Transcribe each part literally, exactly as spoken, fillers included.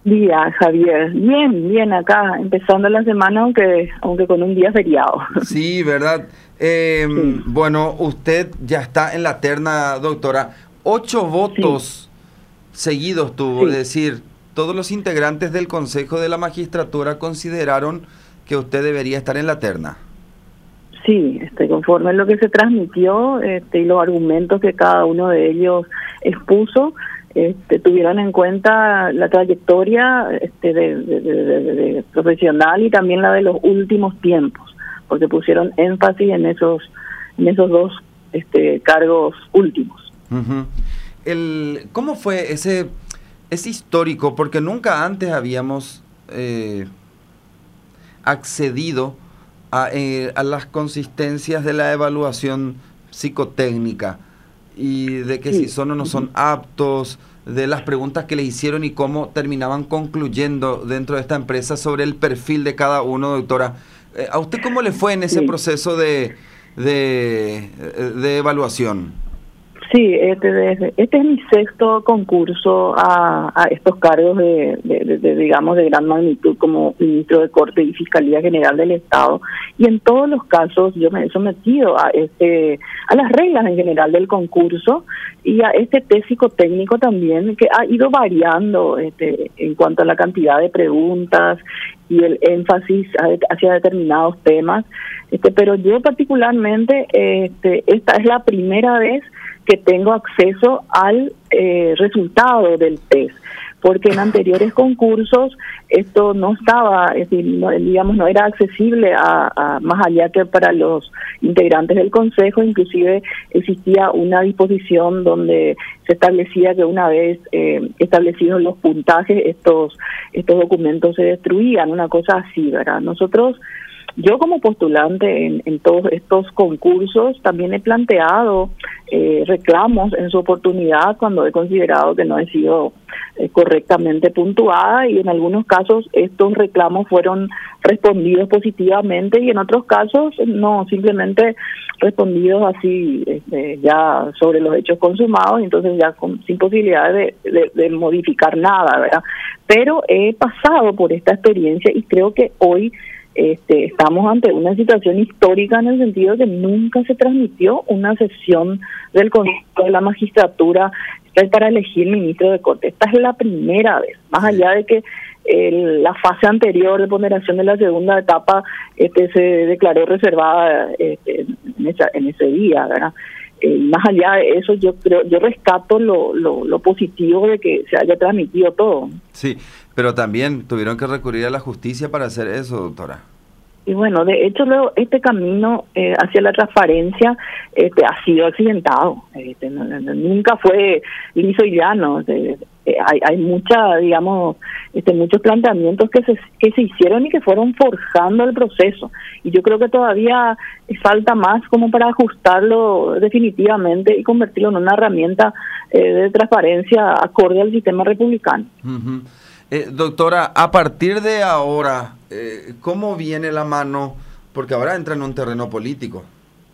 Día, Javier. Bien, bien acá, empezando la semana, aunque aunque con un día feriado. Sí, ¿verdad? Eh, Sí, bueno, usted ya está en la terna, doctora. Ocho sí, votos seguidos tuvo, es sí, decir, todos los integrantes del Consejo de la Magistratura consideraron que usted debería estar en la terna. sí, este, conforme a lo que se transmitió este, y los argumentos que cada uno de ellos expuso, este, tuvieron en cuenta la trayectoria este, de, de- de- de- de profesional y también la de los últimos tiempos, porque pusieron énfasis en esos, en esos dos este, cargos últimos. Ujú. El, ¿cómo fue ese, es histórico? Porque nunca antes habíamos eh, accedido a, eh, a las consistencias de la evaluación psicotécnica y de que si Sí. son o no son aptos, de las preguntas que le hicieron y cómo terminaban concluyendo dentro de esta empresa sobre el perfil de cada uno, doctora. Eh, ¿A usted cómo le fue en ese Sí, proceso de, de, de evaluación? sí, este, de- este es mi sexto concurso a, a estos cargos de, de- de- de, digamos, de gran magnitud como ministro de Corte y Fiscalía General del Estado. Y en todos los casos yo me he sometido a este, a las reglas en general del concurso y a este test psicotécnico también, que ha ido variando este, en cuanto a la cantidad de preguntas y el énfasis a- hacia determinados temas. Este, pero yo particularmente, este, esta es la primera vez que tengo acceso al eh, resultado del test, porque en anteriores concursos esto no estaba, es decir, no, digamos, no era accesible a, a más allá que para los integrantes del consejo. Inclusive existía una disposición donde se establecía que una vez eh, establecidos los puntajes, estos estos documentos se destruían, una cosa así, ¿verdad? Nosotros Yo como postulante en, en todos estos concursos también he planteado eh, reclamos en su oportunidad cuando he considerado que no he sido eh, correctamente puntuada, y en algunos casos estos reclamos fueron respondidos positivamente y en otros casos no, simplemente respondidos así este, ya sobre los hechos consumados, y entonces ya con, sin posibilidad de, de, de modificar nada, ¿verdad? Pero he pasado por esta experiencia y creo que hoy Este, estamos ante una situación histórica en el sentido de que nunca se transmitió una sesión del Consejo de la Magistratura para elegir ministro de Corte. Esta es la primera vez, más allá de que el, la fase anterior de ponderación de la segunda etapa este, se declaró reservada este, en, esa, en ese día, ¿verdad? Eh, más allá de eso, yo creo, yo rescato lo, lo, lo positivo de que se haya transmitido todo. Sí, pero también tuvieron que recurrir a la justicia para hacer eso, doctora. Y bueno, de hecho, luego este camino eh, hacia la transparencia este, ha sido accidentado. Este, no, no, no, nunca fue liso y llano. Este, eh, hay, hay mucha, digamos, este, muchos planteamientos que se que se hicieron y que fueron forjando el proceso. Y yo creo que todavía falta más como para ajustarlo definitivamente y convertirlo en una herramienta eh, de transparencia acorde al sistema republicano. Ujú. Eh, doctora, a partir de ahora, eh, ¿cómo viene la mano? Porque ahora entra en un terreno político.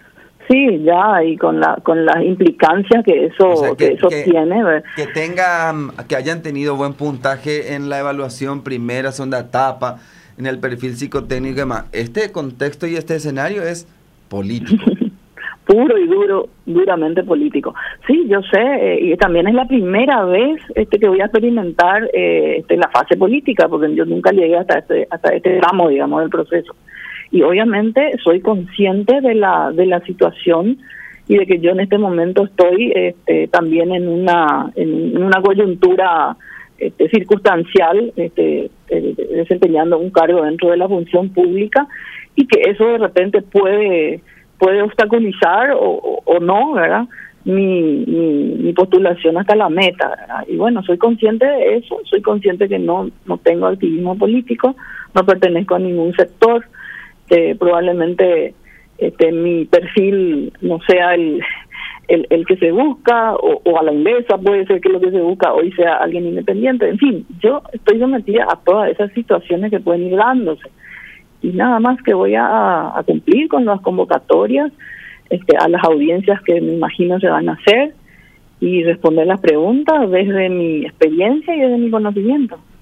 Sí, ya, y con la con las implicancias que eso O sea, que que, eso que, tiene, ¿verdad? que tengan, que hayan tenido buen puntaje en la evaluación primera, segunda etapa, en el perfil psicotécnico y demás. Este contexto y este escenario es político. Puro y duro, duramente político. Sí, yo sé, eh, y también es la primera vez este que voy a experimentar eh, este, la fase política, porque yo nunca llegué hasta este hasta este tramo, digamos, del proceso. Y obviamente soy consciente de la de la situación y de que yo en este momento estoy este, también en una en una coyuntura este, circunstancial, este, eh, desempeñando un cargo dentro de la función pública, y que eso de repente puede puede obstaculizar o, o, o no, ¿verdad? Mi, mi, mi postulación hasta la meta, ¿verdad? Y bueno, soy consciente de eso, soy consciente que no no tengo activismo político, no pertenezco a ningún sector, eh, probablemente este mi perfil no sea el el, el que se busca, o, o a la inversa puede ser que lo que se busca hoy sea alguien independiente. En fin, yo estoy sometida a todas esas situaciones que pueden ir dándose. Y nada más que voy a, a cumplir con las convocatorias, este, a las audiencias que me imagino se van a hacer, y responder las preguntas desde mi experiencia y desde mi conocimiento.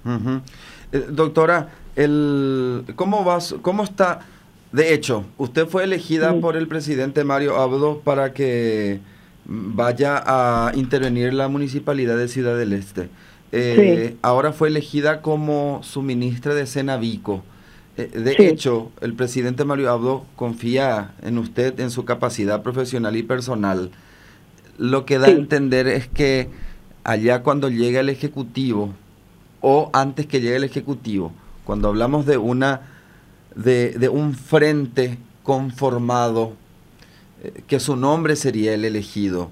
Uh-huh. eh, doctora, el, ¿cómo va, cómo está? De hecho, usted fue elegida sí. por el presidente Mario Abdo para que vaya a intervenir la Municipalidad de Ciudad del Este. Eh, sí. Ahora fue elegida como su ministra de Senavico. Eh, de sí. hecho, el presidente Mario Abdo confía en usted, en su capacidad profesional y personal. Lo que da sí. a entender es que allá cuando llegue el Ejecutivo, o antes que llegue el Ejecutivo, cuando hablamos de una de, de un frente conformado, eh, que su nombre sería el elegido.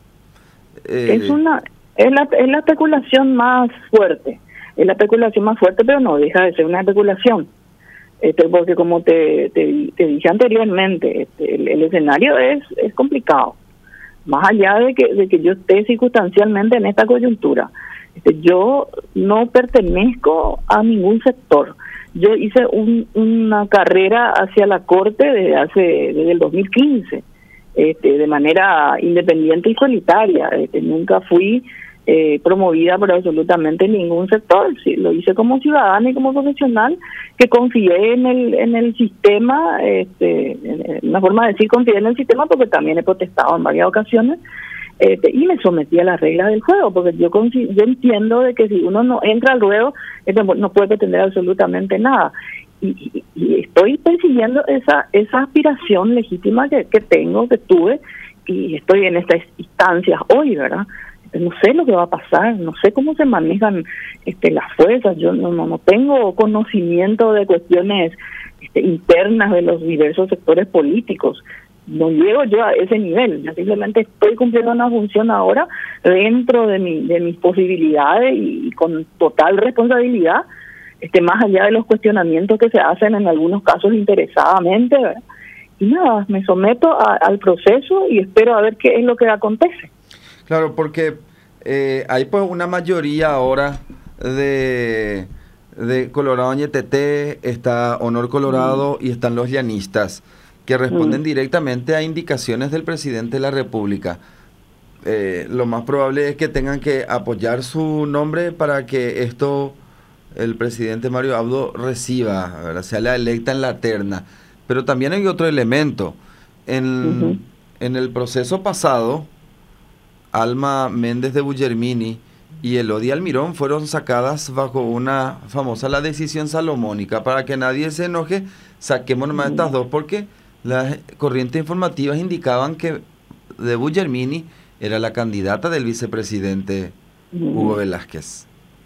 Eh, es una es la, es la especulación más fuerte, es la especulación más fuerte, pero no deja de ser una especulación. Este, porque como te, te, te dije anteriormente, este, el, el escenario es, es complicado. Más allá de que, de que yo esté circunstancialmente en esta coyuntura, este, yo no pertenezco a ningún sector. Yo hice un, una carrera hacia la Corte desde hace desde el dos mil quince, este, de manera independiente y solitaria. Este, nunca fui eh, promovida por absolutamente ningún sector. Sí, lo hice como ciudadana y como profesional que confié en el en el sistema, este, en una forma de decir confié en el sistema porque también he protestado en varias ocasiones. Este, y me sometí a las reglas del juego, porque yo yo entiendo de que si uno no entra al ruedo, este, no puede pretender absolutamente nada. Y, y, y estoy persiguiendo esa esa aspiración legítima que, que tengo, que tuve, y estoy en estas instancias hoy, ¿verdad? No sé lo que va a pasar, no sé cómo se manejan este, las fuerzas, yo no, no, no tengo conocimiento de cuestiones este, internas de los diversos sectores políticos. No llego yo a ese nivel, yo simplemente estoy cumpliendo una función ahora dentro de mi de mis posibilidades y, y con total responsabilidad, este más allá de los cuestionamientos que se hacen en algunos casos interesadamente, ¿verdad? Y nada, me someto a, al proceso y espero a ver qué es lo que acontece. Claro, porque eh, hay pues una mayoría ahora de, de Colorado Ñeteté, está Honor Colorado mm. y están los llanistas, que responden mm. directamente a indicaciones del presidente de la República. Eh, lo más probable es que tengan que apoyar su nombre para que esto el presidente Mario Abdo reciba, ¿verdad? Sea la electa en la terna. Pero también hay otro elemento. En, uh-huh. en el proceso pasado, Alma Méndez de Bullermini y Elodie Almirón fueron sacadas bajo una famosa la decisión salomónica. Para que nadie se enoje, saquemos nomás uh-huh. estas dos, porque las corrientes informativas indicaban que de Bullermini era la candidata del vicepresidente uh-huh. Hugo Velázquez.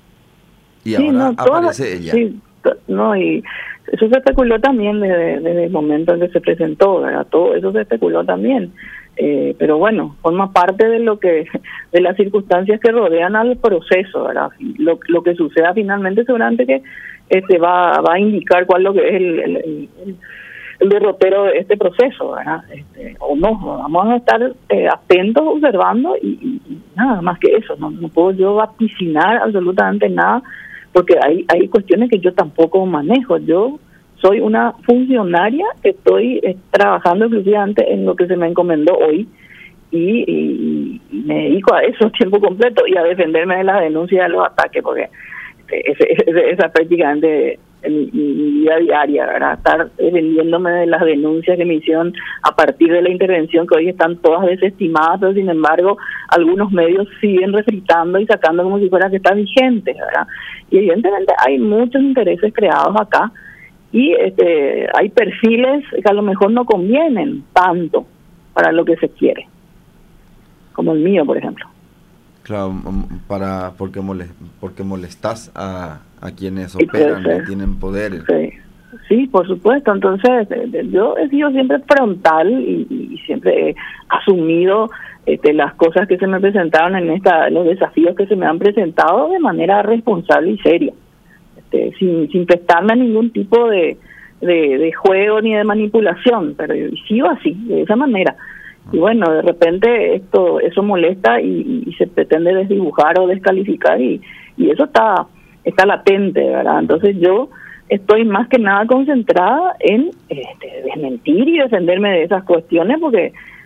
Y sí, ahora no, toda, aparece ella. Sí, no, y eso se especuló también desde, desde el momento en que se presentó, ¿verdad? Todo eso se especuló también. Eh, pero bueno, forma parte de lo que de las circunstancias que rodean al proceso, ¿verdad? Lo, lo que suceda finalmente seguramente que este va va a indicar cuál lo que es el, el, el, el derrotero de este proceso, ¿verdad? Este, o no, vamos a estar eh, atentos, observando y, y, y nada más que eso. No, no puedo yo vaticinar absolutamente nada, porque hay hay cuestiones que yo tampoco manejo. Yo soy una funcionaria que estoy eh, trabajando exclusivamente en lo que se me encomendó hoy y, y, y me dedico a eso tiempo completo y a defenderme de las denuncias, de los ataques, porque ese, ese, esa es prácticamente mi, mi vida diaria, ¿verdad? Estar defendiéndome de las denuncias que me hicieron a partir de la intervención, que hoy están todas desestimadas, pero sin embargo algunos medios siguen refritando y sacando como si fuera que está vigente, ¿verdad? Y evidentemente hay muchos intereses creados acá, y este hay perfiles que a lo mejor no convienen tanto para lo que se quiere, como el mío, por ejemplo. Claro, para porque molest, porque molestas a, a quienes operan y tienen poderes. Sí, sí, por supuesto. Entonces, yo he sido siempre frontal y, y siempre he asumido este, las cosas que se me presentaron en esta, los desafíos que se me han presentado de manera responsable y seria. Este, sin, sin prestarme a ningún tipo de, de, de juego ni de manipulación, pero yo sigo así, de esa manera. Y bueno, de repente esto eso molesta y, y se pretende desdibujar o descalificar y, y eso está está latente, ¿verdad? Entonces yo estoy más que nada concentrada en este, desmentir y defenderme de esas cuestiones, porque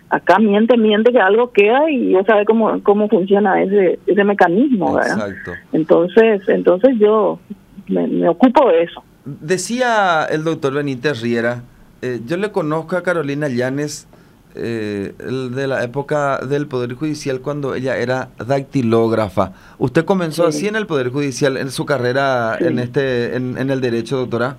Acá miente, miente que algo queda y yo sabe cómo cómo funciona ese ese mecanismo, ¿verdad? Exacto. Entonces, entonces yo me, me ocupo de eso. Decía el doctor Benítez Riera, eh, yo le conozco a Carolina Llanes eh, el de la época del Poder Judicial cuando ella era dactilógrafa. ¿Usted comenzó sí. así en el Poder Judicial, en su carrera sí. en este en, en el derecho, doctora?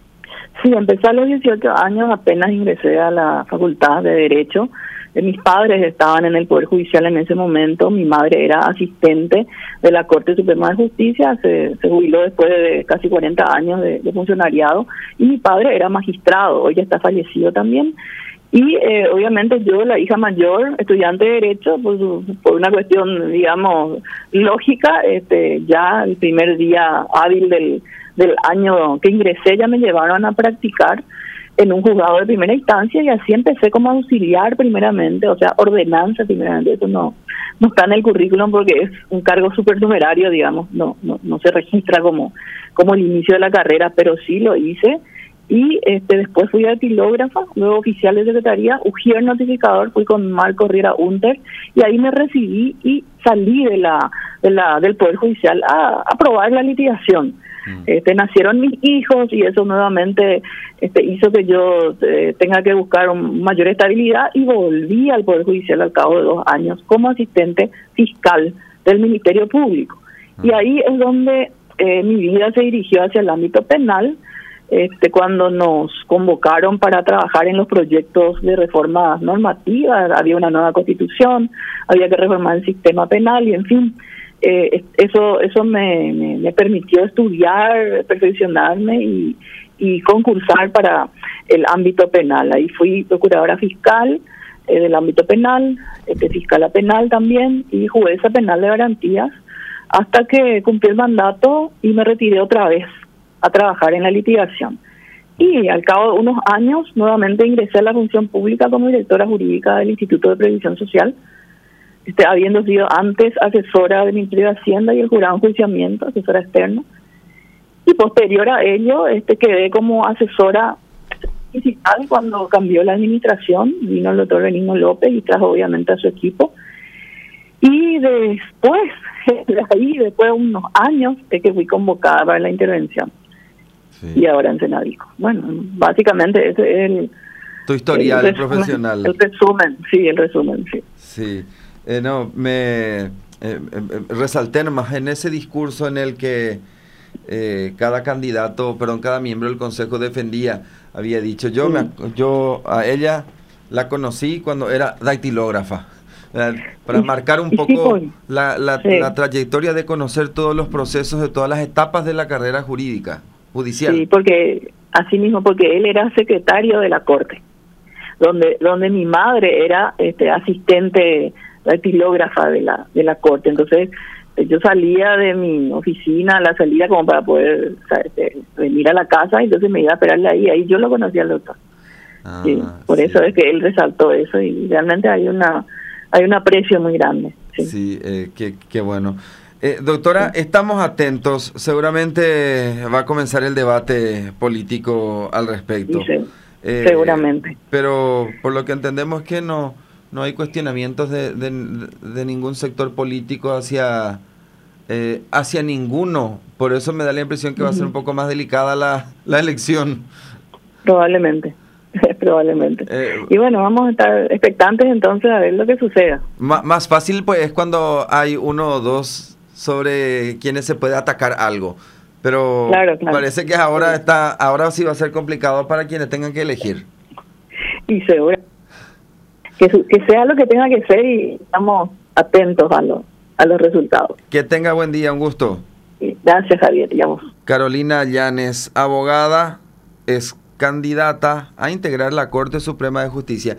Sí, empecé a los dieciocho años, apenas ingresé a la Facultad de Derecho. Mis padres estaban en el Poder Judicial en ese momento, mi madre era asistente de la Corte Suprema de Justicia, se, se jubiló después de casi cuarenta años de, de funcionariado, y mi padre era magistrado, hoy ya está fallecido también, y eh, obviamente yo, la hija mayor, estudiante de Derecho, por, por una cuestión, digamos, lógica, este, ya el primer día hábil del, del año que ingresé ya me llevaron a practicar en un juzgado de primera instancia y así empecé como auxiliar primeramente, o sea, ordenanza primeramente, eso no no está en el currículum porque es un cargo supernumerario, digamos, no no no se registra como como el inicio de la carrera, pero sí lo hice y este después fui dactilógrafa, luego oficial de secretaría, ujier notificador, fui con Marco Riera Unter y ahí me recibí y salí de la de la del Poder Judicial a aprobar la litigación. Este, nacieron mis hijos y eso nuevamente este, hizo que yo eh, tenga que buscar un, mayor estabilidad y volví al Poder Judicial al cabo de dos años como asistente fiscal del Ministerio Público. Y ahí es donde eh, mi vida se dirigió hacia el ámbito penal, este, cuando nos convocaron para trabajar en los proyectos de reforma normativa, había una nueva constitución, había que reformar el sistema penal y en fin. Eh, eso eso me, me, me permitió estudiar, perfeccionarme y, y concursar para el ámbito penal. Ahí fui procuradora fiscal eh, del ámbito penal, este, fiscala penal también y jueza penal de garantías hasta que cumplí el mandato y me retiré otra vez a trabajar en la litigación. Y al cabo de unos años nuevamente ingresé a la función pública como directora jurídica del Instituto de Previsión Social, Este, habiendo sido antes asesora del Ministerio de Hacienda y el Jurado de Enjuiciamiento, asesora externa, y posterior a ello este quedé como asesora principal cuando cambió la administración, vino el doctor Benigno López y trajo obviamente a su equipo, y después, de ahí, después de unos años, es que fui convocada para la intervención, sí. Y ahora en Senadico. Bueno, básicamente ese es el... Tu historial el resumen, profesional. El resumen, sí, el resumen, sí. Sí. Eh, no, me eh, eh, resalté nomás en ese discurso en el que eh, cada candidato, perdón, cada miembro del Consejo defendía, había dicho, yo sí. me, yo a ella la conocí cuando era dactilógrafa, eh, para y, marcar un poco sí, la, la, sí. la trayectoria de conocer todos los procesos de todas las etapas de la carrera jurídica, judicial. Sí, porque así mismo, porque él era secretario de la Corte, donde donde mi madre era este asistente dactilógrafa de la de la Corte. Entonces yo salía de mi oficina a la salida como para poder o sea, este, venir a la casa y entonces me iba a esperarle ahí, ahí yo lo conocía al doctor. Ah, sí, por sí. eso es que él resaltó eso y realmente hay una hay un aprecio muy grande. Sí, sí eh, qué, qué bueno. Eh, doctora, sí. Estamos atentos, seguramente va a comenzar el debate político al respecto. Sí, eh, seguramente. Pero por lo que entendemos es que no no hay cuestionamientos de, de, de ningún sector político hacia eh, hacia ninguno, por eso me da la impresión que uh-huh. va a ser un poco más delicada la, la elección. Probablemente, probablemente. Eh, y bueno, vamos a estar expectantes entonces a ver lo que suceda. M- más fácil pues es cuando hay uno o dos sobre quienes se puede atacar algo, pero claro, claro. parece que ahora está ahora sí va a ser complicado para quienes tengan que elegir. Y seguro que, su, que sea lo que tenga que ser y estamos atentos a, lo, a los resultados. Que tenga buen día, un gusto. Sí, gracias, Javier. Digamos. Carolina Llanes, abogada, es candidata a integrar la Corte Suprema de Justicia.